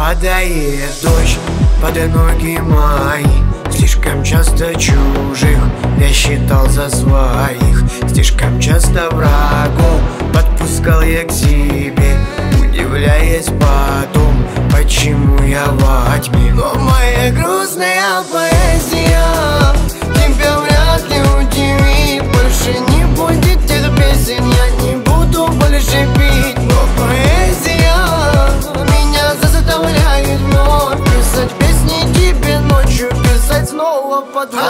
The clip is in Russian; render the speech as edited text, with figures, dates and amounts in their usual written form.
Падает дождь под ноги мои, слишком часто чужих я считал за своих, слишком часто врагов подпускал я к себе, удивляясь потом, почему я во тьме. Но моя грустная поэзия тебя вряд ли удивит. Больше не будет тех песен, я не буду больше пить. Но поэзия меня заставляет вновь писать песни тебе ночью, писать снова под